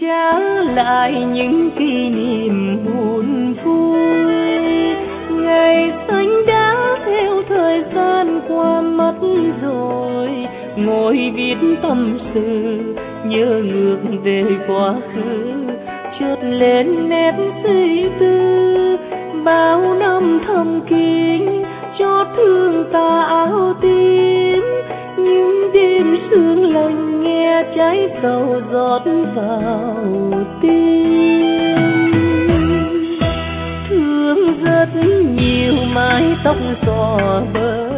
trả lại những kỷ niệm buồn vui. Ngày xanh đã theo thời gian qua mất rồi, ngồi viết tâm sự nhớ ngược về quá khứ, chợt lên nét suy tư. Bao năm thầm kín cho thương ta áo tím, những đêm sương lạnh nghe trái sầu rót vào tim. Thương rất nhiều mái tóc xõa bờ